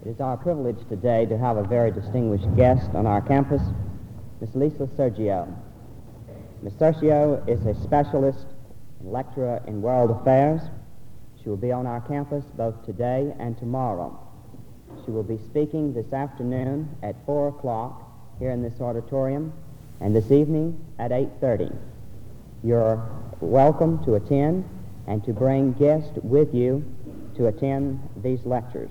It is our privilege today to have a very distinguished guest on our campus, Ms. Lisa Sergio. Ms. Sergio is a specialist and lecturer in world affairs. She will be on our campus both today and tomorrow. She will be speaking this afternoon at 4 o'clock here in this auditorium, and this evening at 8:30. You're welcome to attend and to bring guests with you to attend these lectures.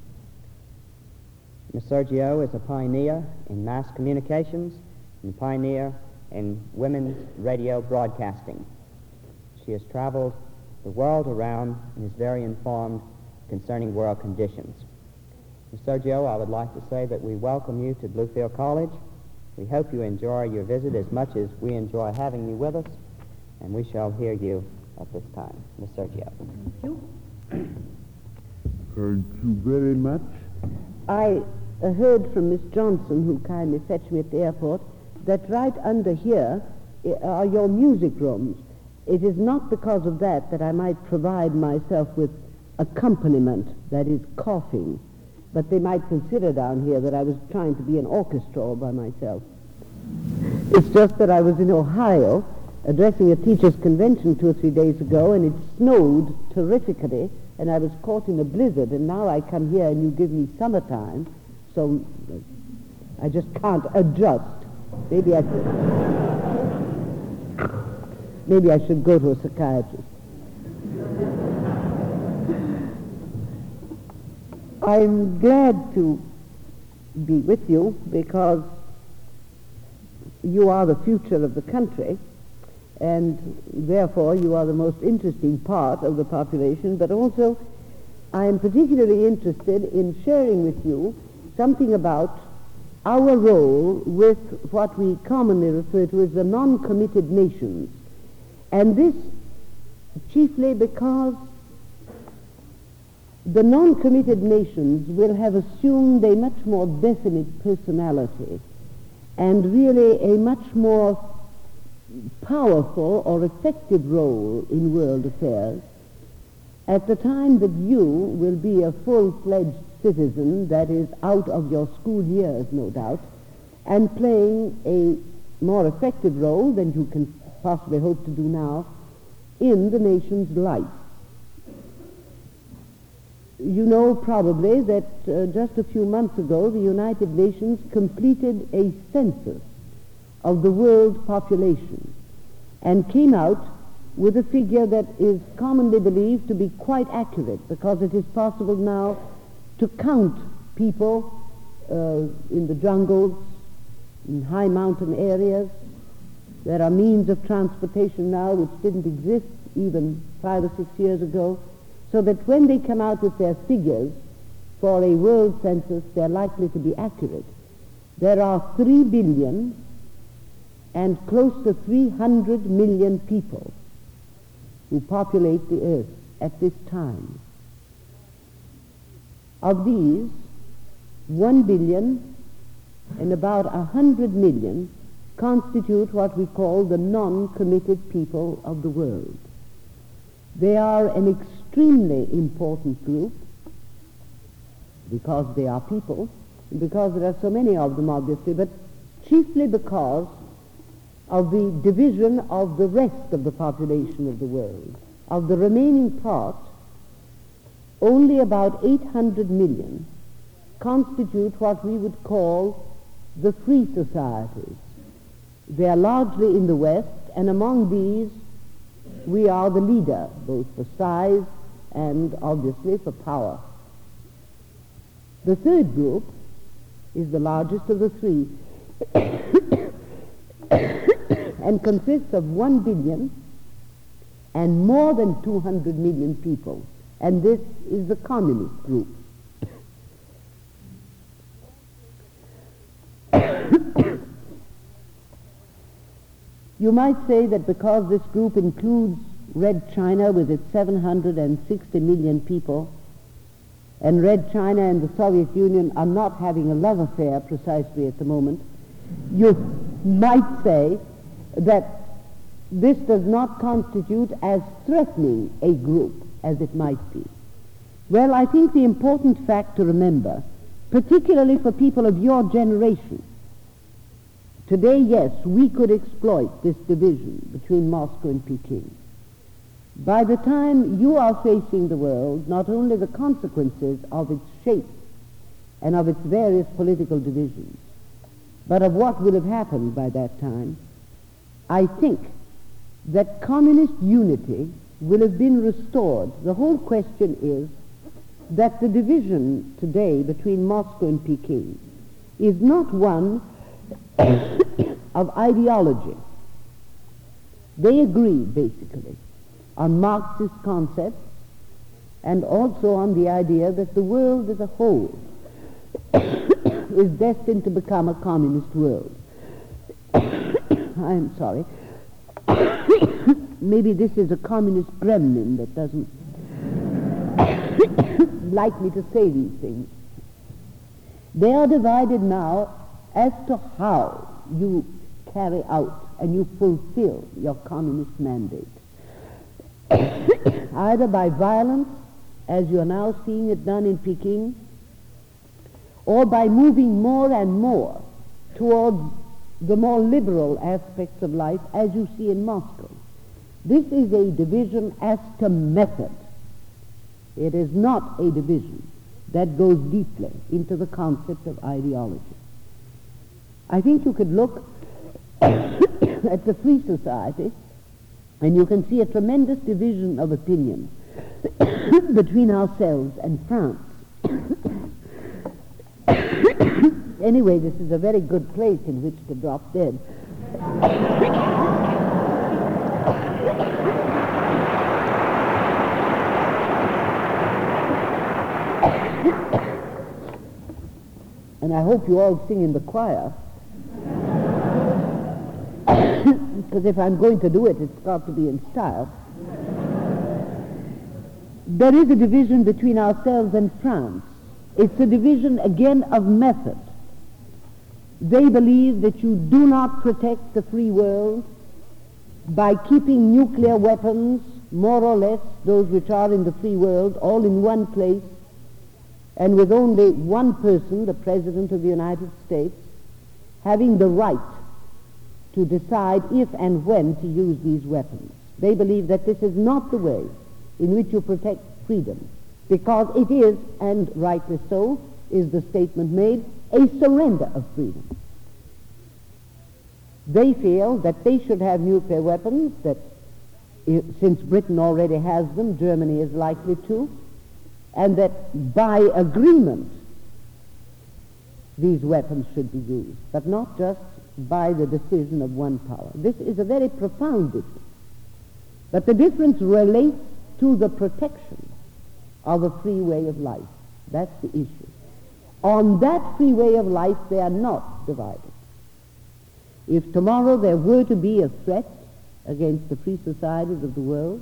Ms. Sergio is a pioneer in mass communications and a pioneer in women's radio broadcasting. She has traveled the world around and is very informed concerning world conditions. Ms. Sergio, I would like to say that we welcome you to Bluefield College. We hope you enjoy your visit as much as we enjoy having you with us, and we shall hear you at this time. Ms. Sergio. Thank you. Thank you very much. I heard from Miss Johnson, who kindly fetched me at the airport, that right under here are your music rooms. It is not because of that I might provide myself with accompaniment, that is coughing, but they might consider down here that I was trying to be an orchestra all by myself. It's just that I was in Ohio addressing a teachers' convention 2 or 3 days ago, and it snowed terrifically, and I was caught in a blizzard, and now I come here and you give me summertime, so I just can't adjust. Maybe I should go to a psychiatrist. I'm glad to be with you because you are the future of the country, and therefore you are the most interesting part of the population, but also I am particularly interested in sharing with you something about our role with what we commonly refer to as the non-committed nations. And this chiefly because the non-committed nations will have assumed a much more definite personality and really a much more powerful or effective role in world affairs at the time that you will be a full-fledged citizen, that is out of your school years, no doubt, and playing a more effective role than you can possibly hope to do now in the nation's life. You know probably that just a few months ago the United Nations completed a census of the world population and came out with a figure that is commonly believed to be quite accurate, because it is possible now to count people in the jungles, in high mountain areas. There are means of transportation now which didn't exist even 5 or 6 years ago, so that when they come out with their figures for a world census, they're likely to be accurate. There are 3 billion and close to 300 million people who populate the earth at this time. Of these, 1 billion and about 100 million constitute what we call the non-committed people of the world. They are an extremely important group because they are people, and because there are so many of them, obviously, but chiefly because of the division of the rest of the population of the world. Of the remaining part, only about 800 million constitute what we would call the free societies. They are largely in the West, and among these we are the leader, both for size and obviously for power. The third group is the largest of the three and consists of 1 billion and more than 200 million people, and this is the communist group. You might say that because this group includes Red China with its 760 million people, and Red China and the Soviet Union are not having a love affair precisely at the moment, you might say that this does not constitute as threatening a group as it might be. Well, I think the important fact to remember particularly for people of your generation. Today, yes, we could exploit this division between Moscow and Peking. By the time you are facing the world, not only the consequences of its shape and of its various political divisions, but of what will have happened by that time, I think that communist unity will have been restored. The whole question is that the division today between Moscow and Peking is not one of ideology. They agree, basically, on Marxist concepts and also on the idea that the world as a whole is destined to become a communist world. I'm sorry. Maybe this is a communist gremlin that doesn't like me to say these things. They are divided now as to how you carry out and you fulfill your communist mandate. Either by violence, as you are now seeing it done in Peking, or by moving more and more towards the more liberal aspects of life, as you see in Moscow. This is a division as to method. It is not a division that goes deeply into the concept of ideology. I think you could look at the free society, and you can see a tremendous division of opinion between ourselves and France. Anyway, this is a very good place in which to drop dead. And I hope you all sing in the choir. Because if I'm going to do it, it's got to be in style. There is a division between ourselves and France. It's a division, again, of method. They believe that you do not protect the free world by keeping nuclear weapons, more or less, those which are in the free world, all in one place, and with only one person, the President of the United States, having the right to decide if and when to use these weapons. They believe that this is not the way in which you protect freedom, because it is, and rightly so, is the statement made, a surrender of freedom. They feel that they should have nuclear weapons, that since Britain already has them, Germany is likely to, and that by agreement these weapons should be used, but not just by the decision of one power. This is a very profound difference. But the difference relates to the protection of a free way of life. That's the issue. On that free way of life, they are not divided. If tomorrow there were to be a threat against the free societies of the world,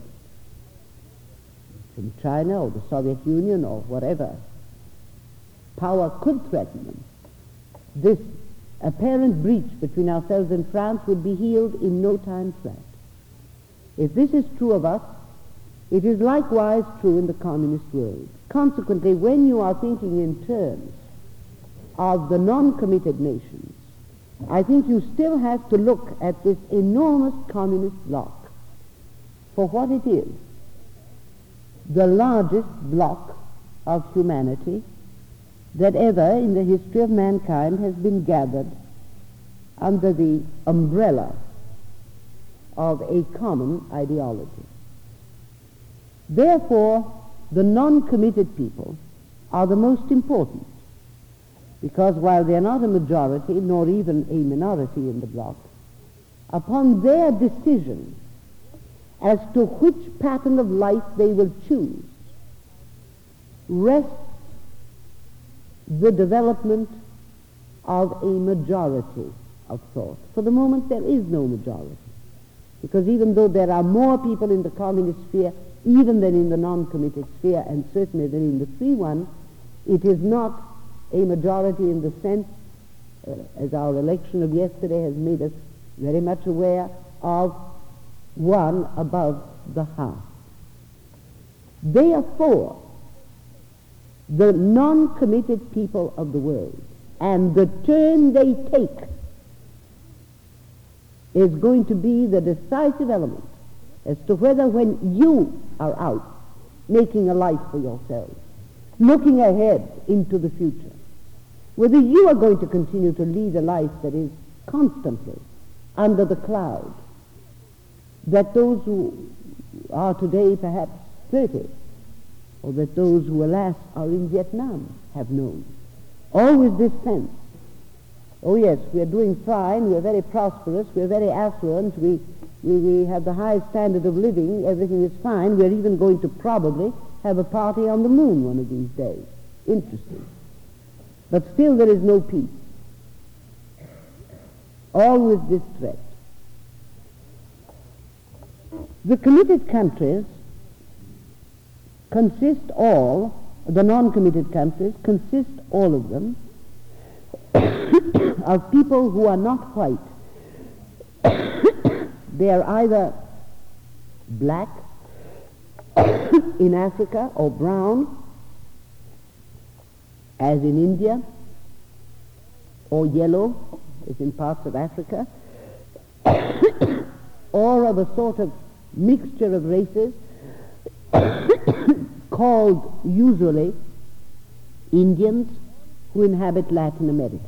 from China or the Soviet Union or whatever power could threaten them, this apparent breach between ourselves and France would be healed in no time flat. If this is true of us, it is likewise true in the communist world. Consequently, when you are thinking in terms of the non-committed nations, I think you still have to look at this enormous communist bloc for what it is, the largest bloc of humanity that ever in the history of mankind has been gathered under the umbrella of a common ideology. Therefore, the non-committed people are the most important, because while they are not a majority, nor even a minority in the bloc, upon their decision as to which pattern of life they will choose rests the development of a majority of thought. For the moment, there is no majority, because even though there are more people in the communist sphere, even than in the non-committed sphere, and certainly than in the free one, it is not a majority in the sense, as our election of yesterday has made us very much aware of, one above the half. Therefore, the non-committed people of the world, and the turn they take is going to be the decisive element as to whether, when you are out making a life for yourselves, looking ahead into the future, whether you are going to continue to lead a life that is constantly under the cloud that those who are today perhaps 30, or that those who, alas, are in Vietnam have known. Always this sense, oh yes, we are doing fine, we are very prosperous, we are very affluent, we have the highest standard of living, everything is fine, we are even going to probably have a party on the moon one of these days. Interesting. But still there is no peace. Always this threat. The committed countries consist all, the non-committed countries consist all of them of people who are not white. They are either black in Africa or brown, as in India, or yellow, as in parts of Africa, or of a sort of mixture of races called usually Indians, who inhabit Latin America.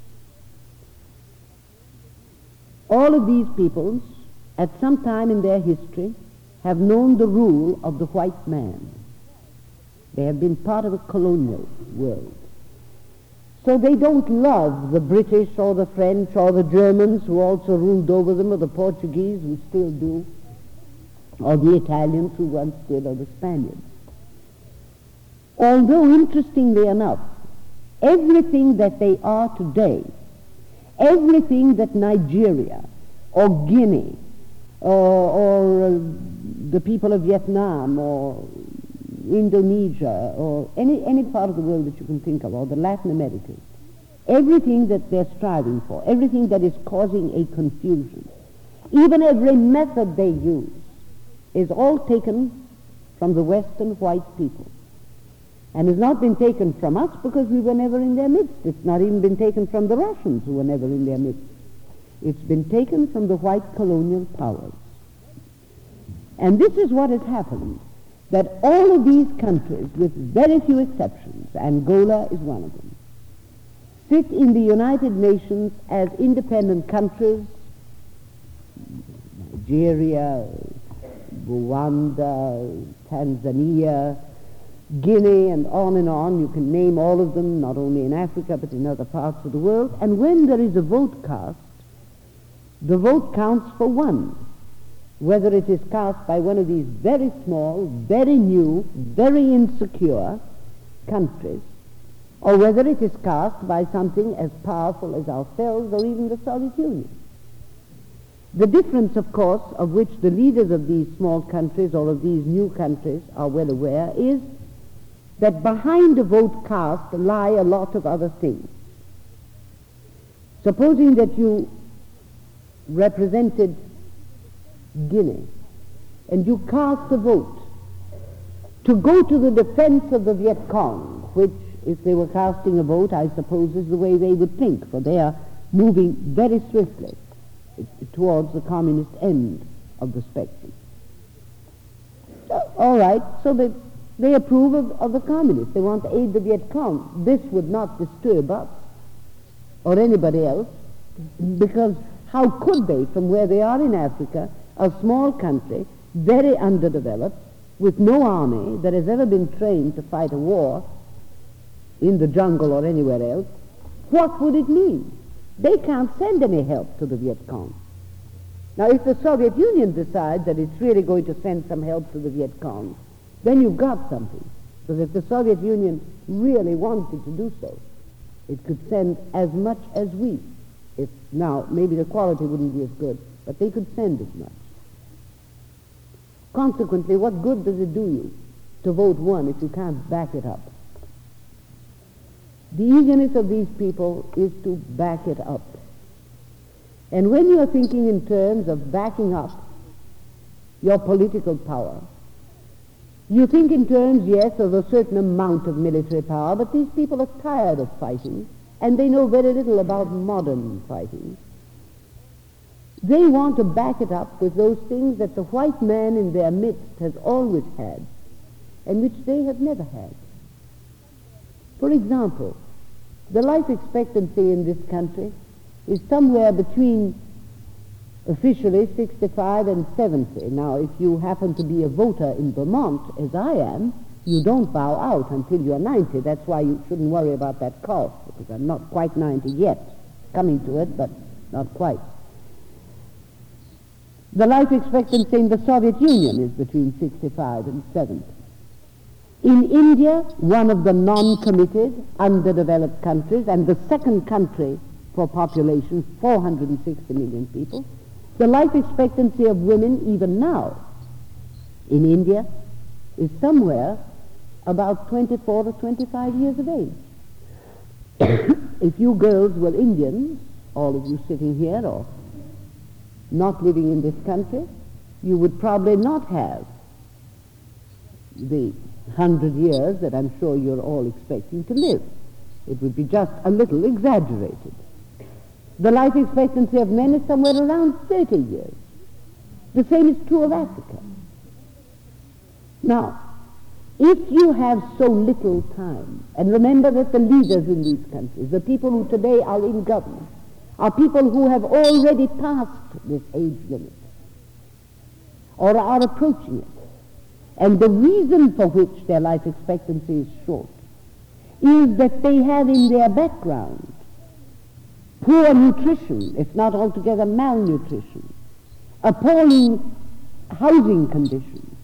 All of these peoples, at some time in their history, have known the rule of the white man. They have been part of a colonial world. So they don't love the British or the French or the Germans who also ruled over them, or the Portuguese who still do, or the Italians who once did, or the Spaniards. Although, interestingly enough, everything that they are today, everything that Nigeria or Guinea or the people of Vietnam or Indonesia or any part of the world that you can think of, or the Latin Americas, everything that they're striving for, everything that is causing a confusion, even every method they use, is all taken from the Western white people. And has not been taken from us because we were never in their midst. It's not even been taken from the Russians, who were never in their midst. It's been taken from the white colonial powers. And this is what has happened, that all of these countries, with very few exceptions, Angola is one of them, sit in the United Nations as independent countries. Nigeria, Rwanda, Tanzania, Guinea, and on. You can name all of them, not only in Africa but in other parts of the world. And when there is a vote cast, the vote counts for one, whether it is cast by one of these very small, very new, very insecure countries, or whether it is cast by something as powerful as ourselves or even the Soviet Union. The difference, of course, of which the leaders of these small countries or of these new countries are well aware, is that behind a vote cast lie a lot of other things. Supposing that you represented Guinea and you cast a vote to go to the defense of the Viet Cong, which, if they were casting a vote, I suppose is the way they would think, for they are moving very swiftly towards the communist end of the spectrum. All right, so they approve of the communists. They want to aid the Viet Cong. This would not disturb us or anybody else, because how could they, from where they are in Africa, a small country, very underdeveloped, with no army that has ever been trained to fight a war in the jungle or anywhere else, what would it mean? They can't send any help to the Viet Cong. Now, if the Soviet Union decides that it's really going to send some help to the Viet Cong, then you've got something. Because if the Soviet Union really wanted to do so, it could send as much as we. Now, maybe the quality wouldn't be as good, but they could send as much. Consequently, what good does it do you to vote one if you can't back it up? The eagerness of these people is to back it up. And when you are thinking in terms of backing up your political power, You think in terms, yes, of a certain amount of military power, but these people are tired of fighting, and they know very little about modern fighting. They want to back it up with those things that the white man in their midst has always had, and which they have never had. For example, the life expectancy in this country is somewhere between officially 65 and 70. Now, if you happen to be a voter in Vermont, as I am, you don't bow out until you're 90. That's why you shouldn't worry about that cough, because I'm not quite 90 yet. Coming to it, but not quite. The life expectancy in the Soviet Union is between 65 and 70. In India, one of the non-committed, underdeveloped countries, and the second country for population, 460 million people, the life expectancy of women, even now, in India, is somewhere about 24 or 25 years of age. If you girls were Indians, all of you sitting here, or not living in this country, you would probably not have the 100 years that I'm sure you're all expecting to live. It would be just a little exaggerated. The life expectancy of men is somewhere around 30 years. The same is true of Africa. Now, if you have so little time, and remember that the leaders in these countries, the people who today are in government, are people who have already passed this age limit, or are approaching it. And the reason for which their life expectancy is short is that they have in their background poor nutrition, if not altogether malnutrition, appalling housing conditions,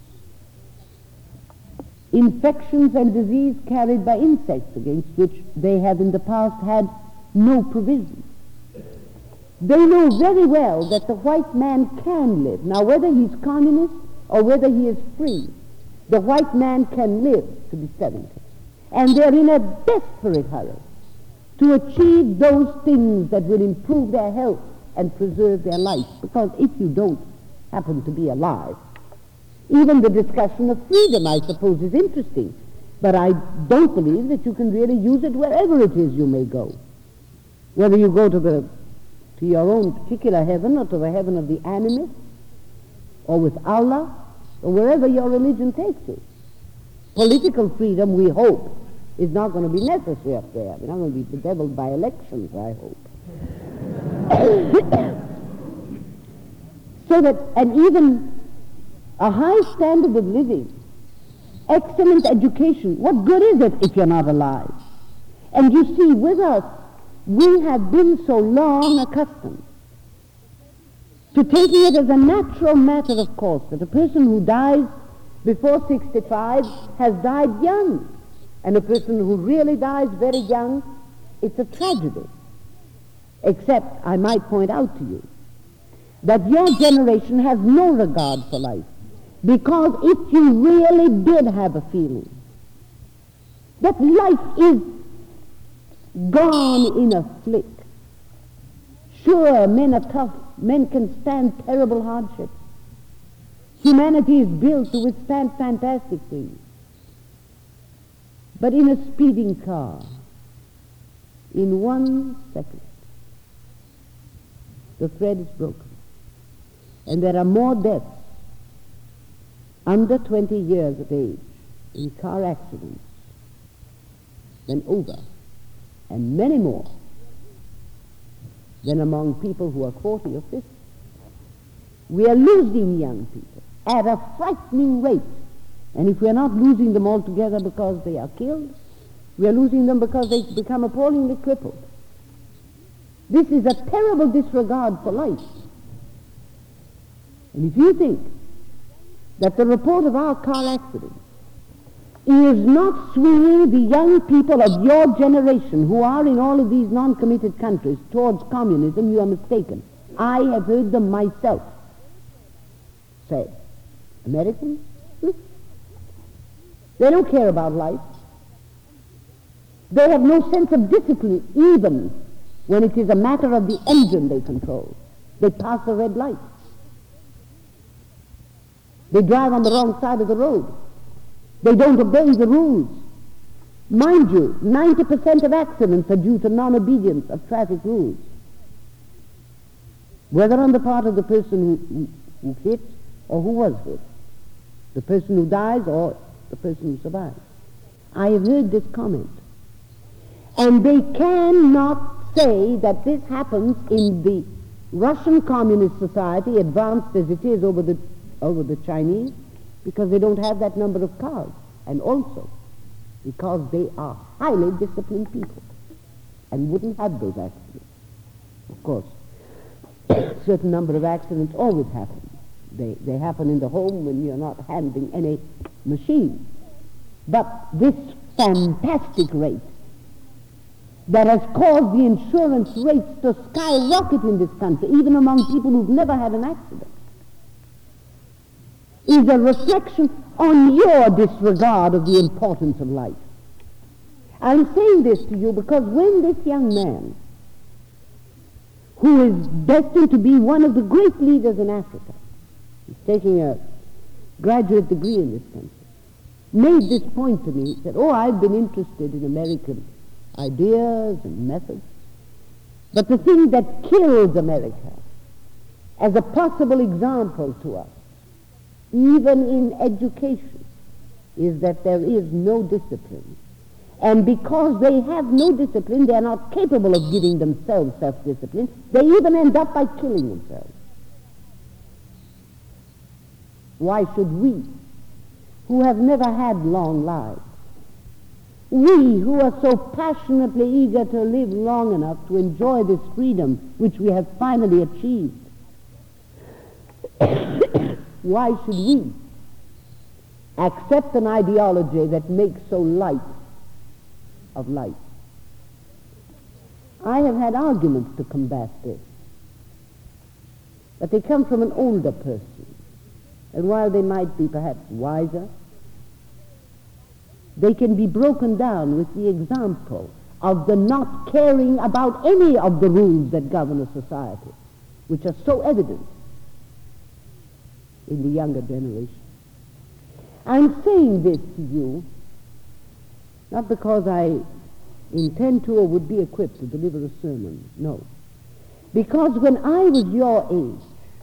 infections and disease carried by insects against which they have in the past had no provision. They know very well that the white man can live. Now, whether he's communist or whether he is free, the white man can live to be 70. And they're in a desperate hurry to achieve those things that will improve their health and preserve their life. Because if you don't happen to be alive, even the discussion of freedom, I suppose, is interesting. But I don't believe that you can really use it wherever it is you may go. Whether you go to your own particular heaven or to the heaven of the animists, or with Allah, or wherever your religion takes you. Political freedom, we hope, is not going to be necessary up there. We're not going to be bedeviled by elections, I hope. So that, and even a high standard of living, excellent education, what good is it if you're not alive? And you see, with us, we have been so long accustomed to taking it as a natural matter of course that a person who dies before 65 has died young, and a person who really dies very young, it's a tragedy. Except, I might point out to you, that your generation has no regard for life, because if you really did have a feeling that life is gone in a flick, sure, men are tough, men can stand terrible hardships. Humanity is built to withstand fantastic things. But in a speeding car, in 1 second, the thread is broken. And there are more deaths under 20 years of age in car accidents than over, and many more than among people who are 40 or 50. We are losing young people at a frightening rate. And if we are not losing them altogether because they are killed, we are losing them because they become appallingly crippled. This is a terrible disregard for life. And if you think that the report of our car accident is not swinging the young people of your generation who are in all of these non-committed countries towards communism, you are mistaken. I have heard them myself say, Americans, they don't care about life. They have no sense of discipline, even when it is a matter of the engine they control. They pass the red light. They drive on the wrong side of the road. They don't obey the rules. Mind you, 90% of accidents are due to non-obedience of traffic rules, whether on the part of the person who hit or who was hit, the person who dies or the person who survives. I have heard this comment. And they cannot say that this happens in the Russian Communist Society, advanced as it is over the Chinese, because they don't have that number of cars, and also because they are highly disciplined people and wouldn't have those accidents. Of course, a certain number of accidents always happen. They happen in the home when you're not handling any machine. But this fantastic rate that has caused the insurance rates to skyrocket in this country, even among people who've never had an accident, is a reflection on your disregard of the importance of life. I'm saying this to you because when this young man, who is destined to be one of the great leaders in Africa, he's taking a graduate degree in this country, made this point to me, said, I've been interested in American ideas and methods, but the thing that kills America as a possible example to us, even in education, is that there is no discipline. And because they have no discipline, they are not capable of giving themselves self-discipline. They even end up by killing themselves. Why should we, who have never had long lives, we who are so passionately eager to live long enough to enjoy this freedom which we have finally achieved, why should we accept an ideology that makes so light of life? I have had arguments to combat this, but they come from an older person, and while they might be perhaps wiser, they can be broken down with the example of the not caring about any of the rules that govern a society, which are so evident in the younger generation. I'm saying this to you not because I intend to or would be equipped to deliver a sermon, no. Because when I was your age,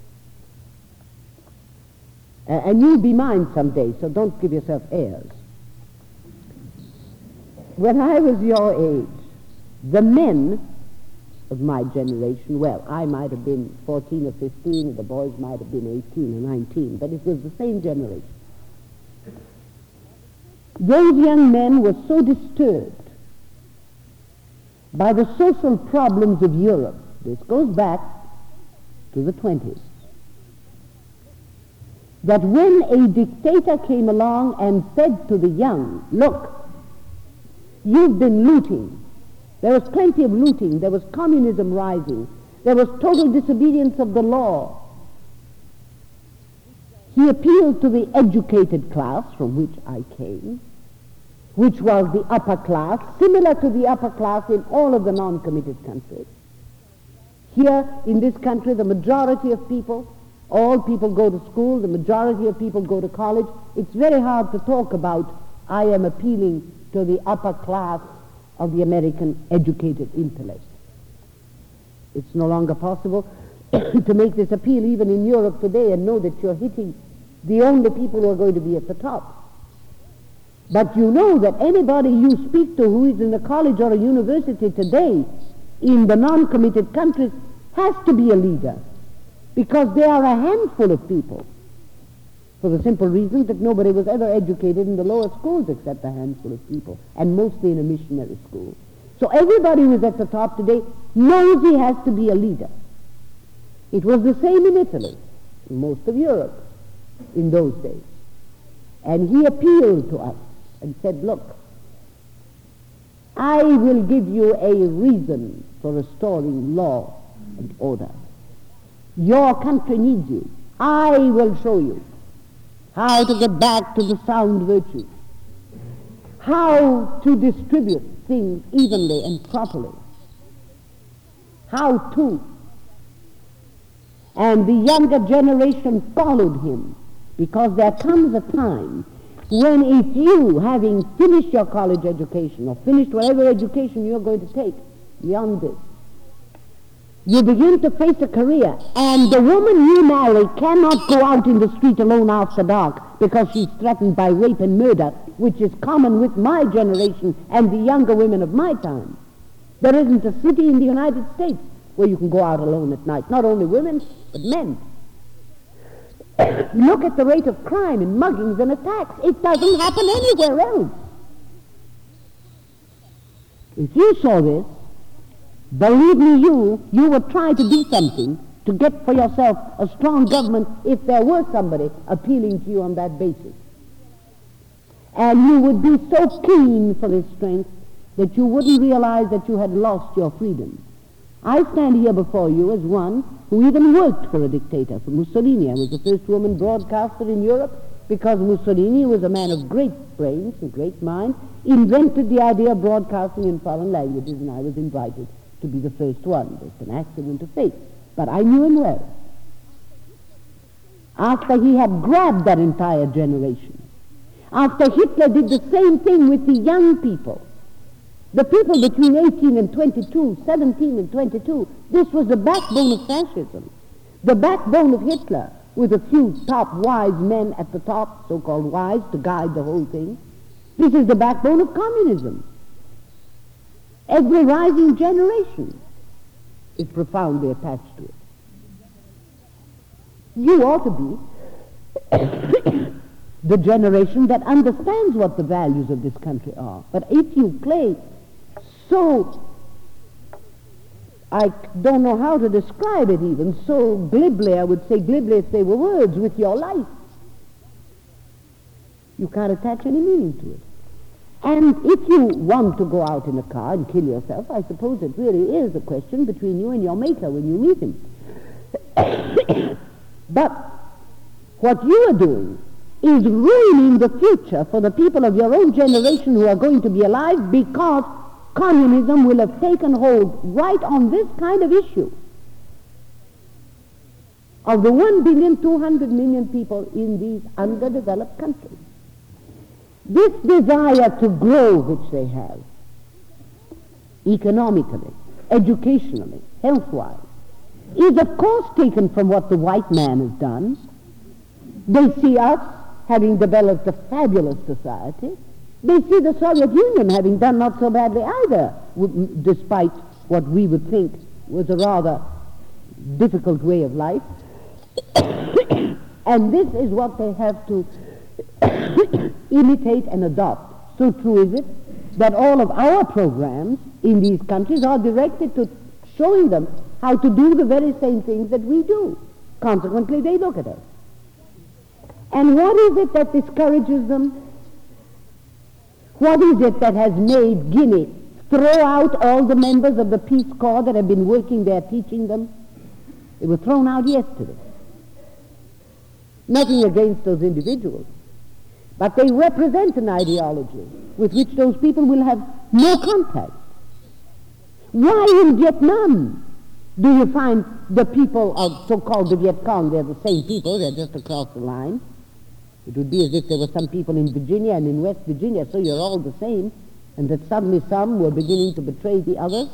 and you'll be mine someday, so don't give yourself airs. When I was your age, the men of my generation, well, I might have been 14 or 15, and the boys might have been 18 or 19, but it was the same generation. Those young men were so disturbed by the social problems of Europe, this goes back to the 20s, that when a dictator came along and said to the young, look, you've been looting. There was plenty of looting. There was communism rising. There was total disobedience of the law. He appealed to the educated class from which I came, which was the upper class, similar to the upper class in all of the non-committed countries. Here in this country, the majority of people, all people go to school, the majority of people go to college. It's very hard to talk about, I am appealing to the upper class of the American educated intellect. It's no longer possible to make this appeal even in Europe today and know that you're hitting the only people who are going to be at the top. But you know that anybody you speak to who is in a college or a university today in the non-committed countries has to be a leader, because they are a handful of people, for the simple reason that nobody was ever educated in the lower schools except a handful of people, and mostly in a missionary school. So everybody who is at the top today knows he has to be a leader. It was the same in Italy, in most of Europe in those days. And he appealed to us and said, look, I will give you a reason for restoring law and order. Your country needs you. I will show you how to get back to the sound virtue, how to distribute things evenly and properly, how to. And the younger generation followed him, because there comes a time when it's you, having finished your college education or finished whatever education you're going to take beyond this, you begin to face a career, and the woman you marry cannot go out in the street alone after dark because she's threatened by rape and murder, which is common with my generation and the younger women of my time. There isn't a city in the United States where you can go out alone at night. Not only women, but men. Look at the rate of crime and muggings and attacks. It doesn't happen anywhere else. If you saw this, believe me, you would try to do something to get for yourself a strong government if there were somebody appealing to you on that basis. And you would be so keen for this strength that you wouldn't realize that you had lost your freedom. I stand here before you as one who even worked for a dictator, for Mussolini. I was the first woman broadcaster in Europe because Mussolini was a man of great brains and great mind, invented the idea of broadcasting in foreign languages, and I was invited to be the first one. It's an accident of fate. But I knew him well. After he had grabbed that entire generation, after Hitler did the same thing with the young people, the people between 18 and 22, 17 and 22, this was the backbone of fascism, the backbone of Hitler, with a few top wise men at the top, so-called wise, to guide the whole thing. This is the backbone of communism. Every rising generation is profoundly attached to it. You ought to be the generation that understands what the values of this country are. But if you play so, I don't know how to describe it even, so glibly, I would say glibly if they were words, with your life, you can't attach any meaning to it. And if you want to go out in a car and kill yourself, I suppose it really is a question between you and your maker when you meet him. But what you are doing is ruining the future for the people of your own generation who are going to be alive, because communism will have taken hold right on this kind of issue of the 1,200,000,000 people in these underdeveloped countries. This desire to grow which they have, economically, educationally, health-wise, is of course taken from what the white man has done. They see us having developed a fabulous society. They see the Soviet Union having done not so badly either, despite what we would think was a rather difficult way of life. And this is what they have to imitate and adopt. So true is it that all of our programs in these countries are directed to showing them how to do the very same things that we do. Consequently, they look at us. And what is it that discourages them? What is it that has made Guinea throw out all the members of the Peace Corps that have been working there teaching them? They were thrown out yesterday. Nothing against those individuals, but they represent an ideology with which those people will have no contact. Why in Vietnam do you find the people of so-called the Viet Cong, they're the same people, they're just across the line. It would be as if there were some people in Virginia and in West Virginia, so you're all the same, and that suddenly some were beginning to betray the others.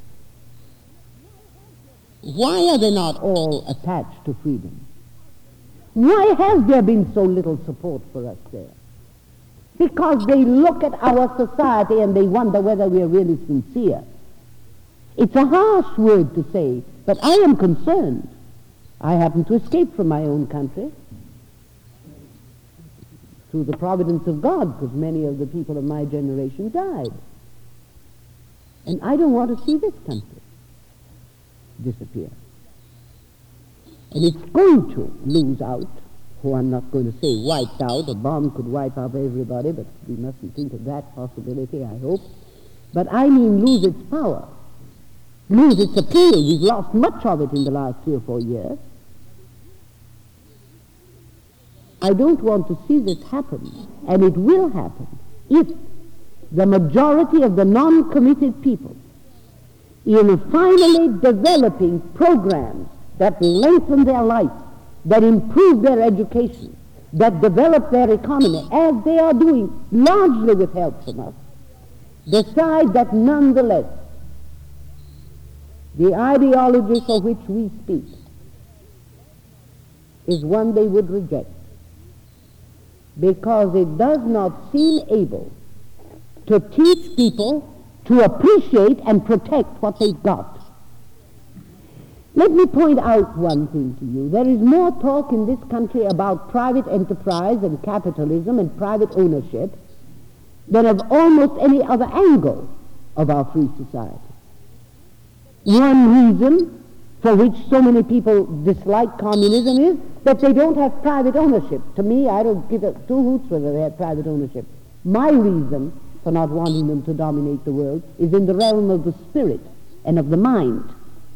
Why are they not all attached to freedom? Why has there been so little support for us there? Because they look at our society and they wonder whether we are really sincere. It's a harsh word to say, but I am concerned. I happen to escape from my own country through the providence of God, because many of the people of my generation died. And I don't want to see this country disappear. And it's going to lose out. Oh, I'm not going to say wiped out. A bomb could wipe out everybody, but we mustn't think of that possibility, I hope. But I mean lose its power, lose its appeal. We've lost much of it in the last 3 or 4 years. I don't want to see this happen, and it will happen if the majority of the non-committed people, in finally developing programs that lengthen their life, that improve their education, that develop their economy, as they are doing largely with help from us, decide that nonetheless the ideology for which we speak is one they would reject, because it does not seem able to teach people to appreciate and protect what they've got. Let me point out one thing to you. There is more talk in this country about private enterprise and capitalism and private ownership than of almost any other angle of our free society. One reason for which so many people dislike communism is that they don't have private ownership. To me, I don't give two hoots whether they have private ownership. My reason for not wanting them to dominate the world is in the realm of the spirit and of the mind.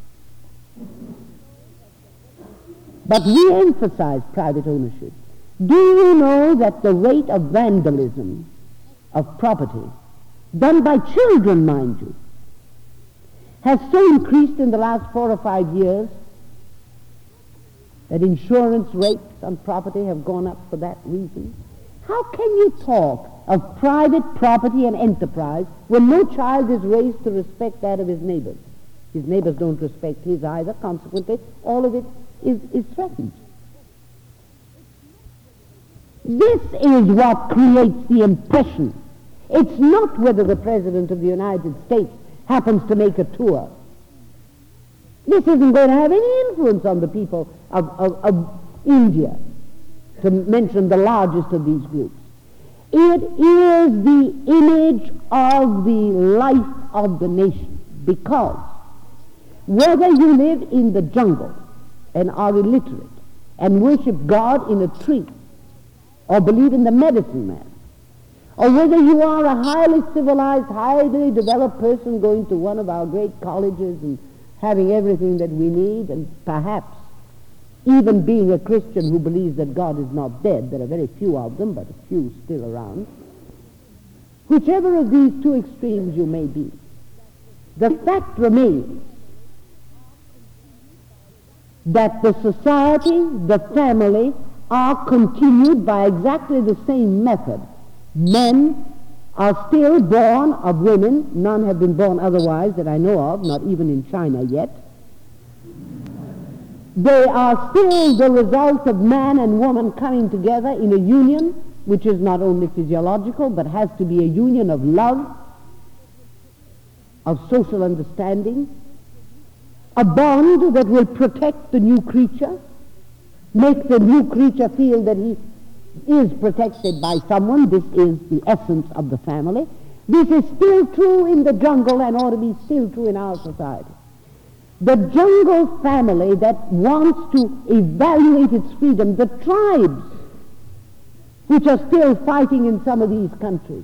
But we emphasize private ownership. Do you know that the rate of vandalism of property, done by children, mind you, has so increased in the last 4 or 5 years that insurance rates on property have gone up for that reason? How can you talk of private property and enterprise when no child is raised to respect that of his neighbors? His neighbors don't respect his either. Consequently, all of it is threatened. This is what creates the impression. It's not whether the President of the United States happens to make a tour. This isn't going to have any influence on the people of India, to mention the largest of these groups. It is the image of the life of the nation, because whether you live in the jungle and are illiterate and worship God in a tree, or believe in the medicine man, or whether you are a highly civilized, highly developed person going to one of our great colleges and having everything that we need, and perhaps even being a Christian who believes that God is not dead. There are very few of them, but a few still around. Whichever of these two extremes you may be, the fact remains that the society, the family, are continued by exactly the same method. Men are still born of women. None have been born otherwise that I know of, not even in China yet. They are still the result of man and woman coming together in a union, which is not only physiological, but has to be a union of love, of social understanding, a bond that will protect the new creature, make the new creature feel that he is protected by someone. This is the essence of the family. This is still true in the jungle and ought to be still true in our society. The jungle family that wants to evaluate its freedom, the tribes which are still fighting in some of these countries,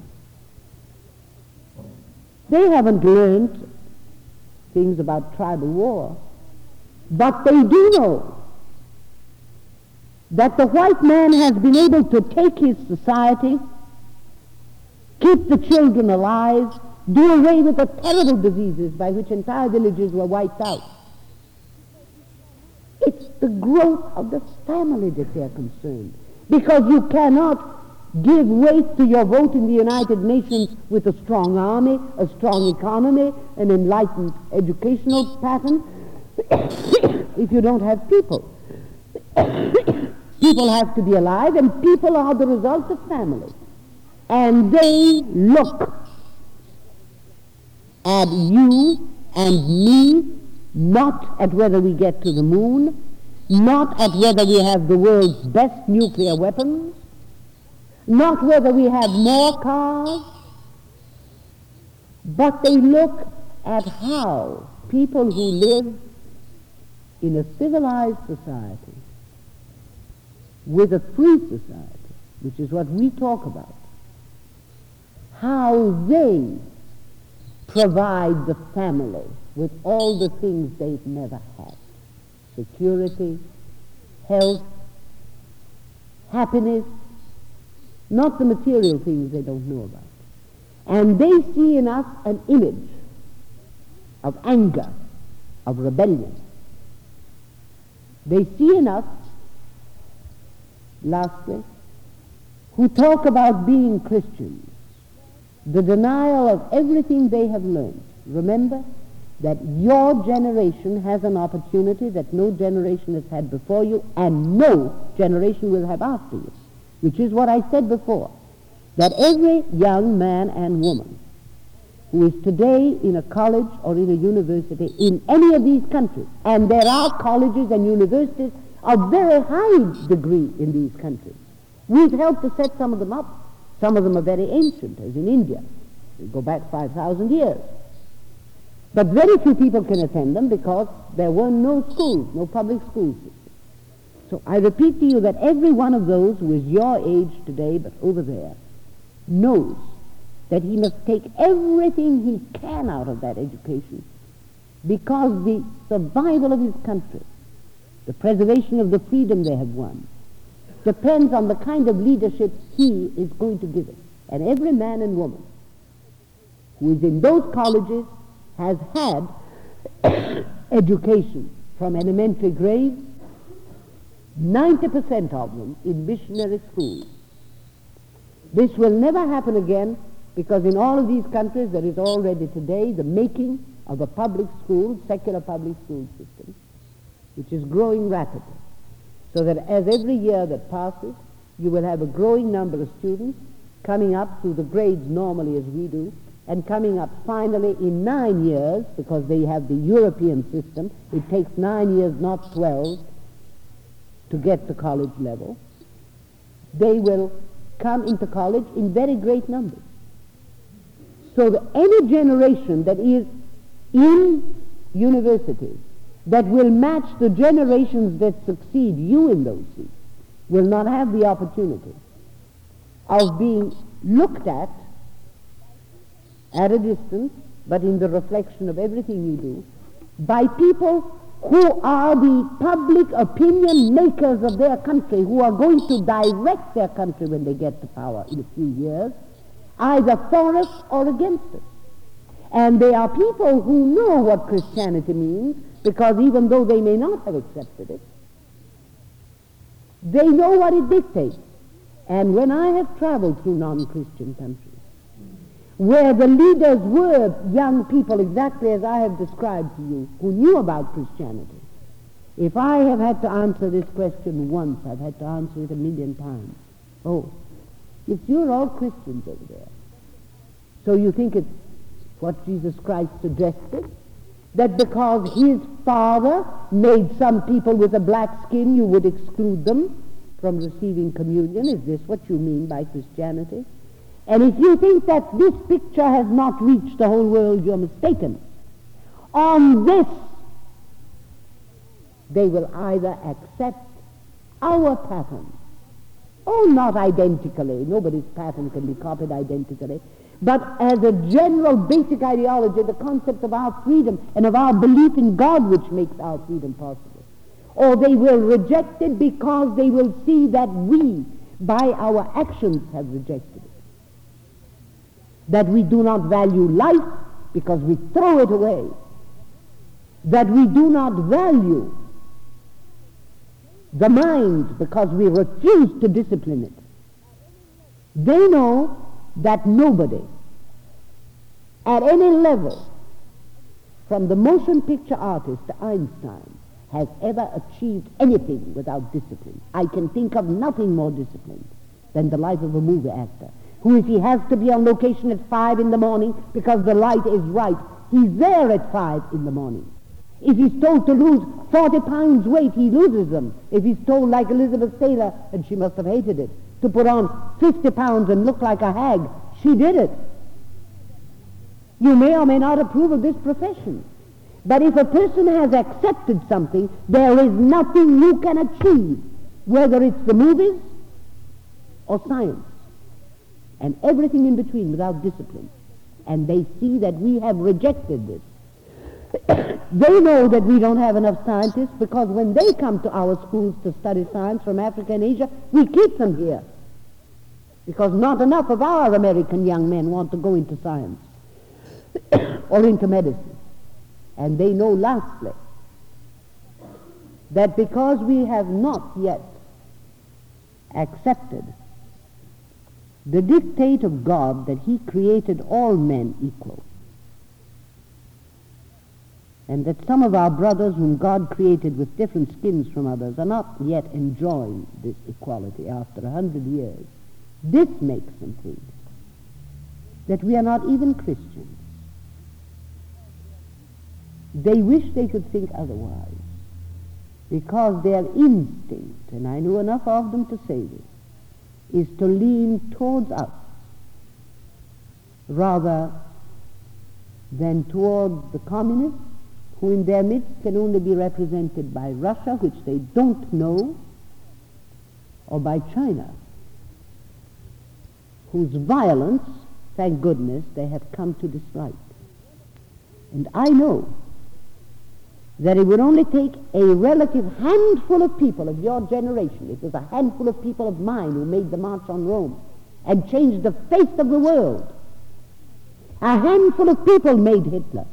they haven't learned things about tribal war, but they do know that the white man has been able to take his society, keep the children alive, do away with the terrible diseases by which entire villages were wiped out. It's the growth of the family that they're concerned, because you cannot give weight to your vote in the United Nations with a strong army, a strong economy, an enlightened educational pattern, if you don't have people. People have to be alive, and people are the result of family. And they look at you and me, not at whether we get to the moon, not at whether we have the world's best nuclear weapons, not whether we have more cars, but they look at how people who live in a civilized society, with a free society, which is what we talk about, how they provide the family with all the things they've never had: security, health, happiness, not the material things they don't know about. And they see in us an image of anger, of rebellion. They see in us, lastly, who talk about being Christians, the denial of everything they have learned. Remember that your generation has an opportunity that no generation has had before you and no generation will have after you, which is what I said before, that every young man and woman who is today in a college or in a university in any of these countries, and there are colleges and universities of very high degree in these countries. We've helped to set some of them up. Some of them are very ancient, as in India. They go back 5,000 years. But very few people can attend them because there were no schools, no public schools. So I repeat to you that every one of those who is your age today, but over there, knows that he must take everything he can out of that education because the survival of his country, the preservation of the freedom they have won, depends on the kind of leadership he is going to give it. And every man and woman who is in those colleges has had education from elementary grades, 90% of them in missionary schools. This will never happen again because in all of these countries there is already today the making of a public school, secular public school system, which is growing rapidly. So that as every year that passes, you will have a growing number of students coming up through the grades normally as we do, and coming up finally in 9 years, because they have the European system. It takes 9 years, not 12, to get to college level. They will come into college in very great numbers. So that any generation that is in universities that will match the generations that succeed you in those seats will not have the opportunity of being looked at a distance, but in the reflection of everything you do, by people who are the public opinion makers of their country, who are going to direct their country when they get to power in a few years, either for us or against us. And they are people who know what Christianity means, because even though they may not have accepted it, they know what it dictates. And when I have traveled through non-Christian countries, where the leaders were young people exactly as I have described to you, who knew about Christianity, if I have had to answer this question once, I've had to answer it 1,000,000 times. Oh, if you're all Christians over there, so you think it's what Jesus Christ suggested, that because his Father made some people with a black skin, you would exclude them from receiving communion? Is this what you mean by Christianity? And if you think that this picture has not reached the whole world, you're mistaken. On this, they will either accept our pattern, oh, not identically, nobody's pattern can be copied identically, but as a general basic ideology, the concept of our freedom and of our belief in God, which makes our freedom possible. Or they will reject it because they will see that we, by our actions, have rejected it. That we do not value life because we throw it away. That we do not value the mind because we refuse to discipline it. They know that nobody at any level, from the motion picture artist to Einstein, has ever achieved anything without discipline. I can think of nothing more disciplined than the life of a movie actor, who, if he has to be on location at 5 in the morning because the light is right, he's there at 5 in the morning. If he's told to lose 40 pounds weight, he loses them. If he's told, like Elizabeth Taylor, and she must have hated it, to put on 50 pounds and look like a hag, she did it. You may or may not approve of this profession, but if a person has accepted something, there is nothing you can achieve, whether it's the movies or science, and everything in between without discipline. And they see that we have rejected this. They know that we don't have enough scientists because when they come to our schools to study science from Africa and Asia, we keep them here because not enough of our American young men want to go into science or into medicine. And they know, lastly, that because we have not yet accepted the dictate of God that he created all men equal, and that some of our brothers whom God created with different skins from others are not yet enjoying this equality after 100 years, this makes them think that we are not even Christians. They wish they could think otherwise, because their instinct, and I know enough of them to say this, is to lean towards us rather than towards the communists, who in their midst can only be represented by Russia, which they don't know, or by China, whose violence, thank goodness, they have come to dislike. And I know that it would only take a relative handful of people of your generation, it was a handful of people of mine who made the March on Rome and changed the face of the world. A handful of people made Hitler.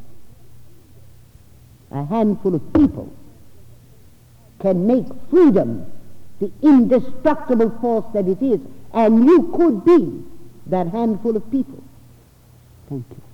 A handful of people can make freedom the indestructible force that it is, and you could be that handful of people. Thank you.